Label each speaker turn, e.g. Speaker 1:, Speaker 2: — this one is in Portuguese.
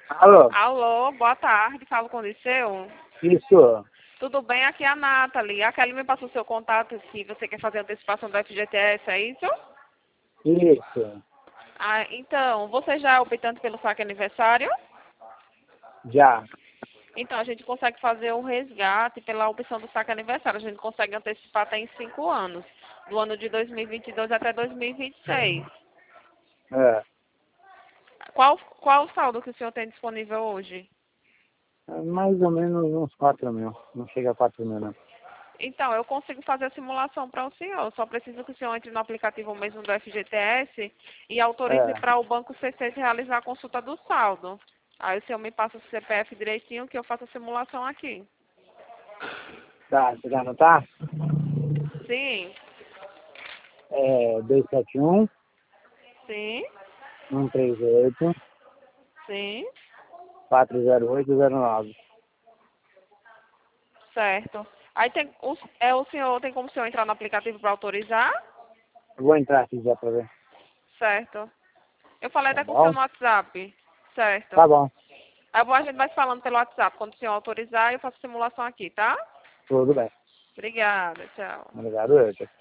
Speaker 1: Alô?
Speaker 2: Alô, boa tarde, falo com o Liceu.
Speaker 1: Isso.
Speaker 2: Tudo bem? Aqui é a Nathalie. A Kelly me passou o seu contato que você quer fazer antecipação do FGTS, é isso?
Speaker 1: Isso.
Speaker 2: Ah, então, você já é optante pelo saque aniversário?
Speaker 1: Já.
Speaker 2: Então, a gente consegue fazer o resgate pela opção do saque aniversário. A gente consegue antecipar até em 5 anos, do ano de 2022 até 2026.
Speaker 1: É.
Speaker 2: Qual o saldo que o senhor tem disponível hoje?
Speaker 1: Mais ou menos uns 4.000. Não chega a 4.000, não.
Speaker 2: Então, eu consigo fazer a simulação para o senhor. Só preciso que o senhor entre no aplicativo mesmo do FGTS e autorize
Speaker 1: É.
Speaker 2: para o Banco C6 realizar a consulta do saldo. Aí o senhor me passa o CPF direitinho que eu faço a simulação aqui.
Speaker 1: Tá, você quer anotar?
Speaker 2: Sim,
Speaker 1: É 271
Speaker 2: sim,
Speaker 1: 138
Speaker 2: sim,
Speaker 1: 40809.
Speaker 2: certo. Aí o senhor tem como o senhor entrar no aplicativo para autorizar?
Speaker 1: Vou entrar aqui já pra ver.
Speaker 2: Certo. Eu falei
Speaker 1: Tá
Speaker 2: até com o senhor
Speaker 1: bom?
Speaker 2: no WhatsApp. Certo.
Speaker 1: Tá bom.
Speaker 2: Aí a gente vai se falando pelo WhatsApp. Quando o senhor autorizar, eu faço a simulação aqui, tá?
Speaker 1: Tudo bem.
Speaker 2: Obrigada, tchau.
Speaker 1: Obrigado, eu.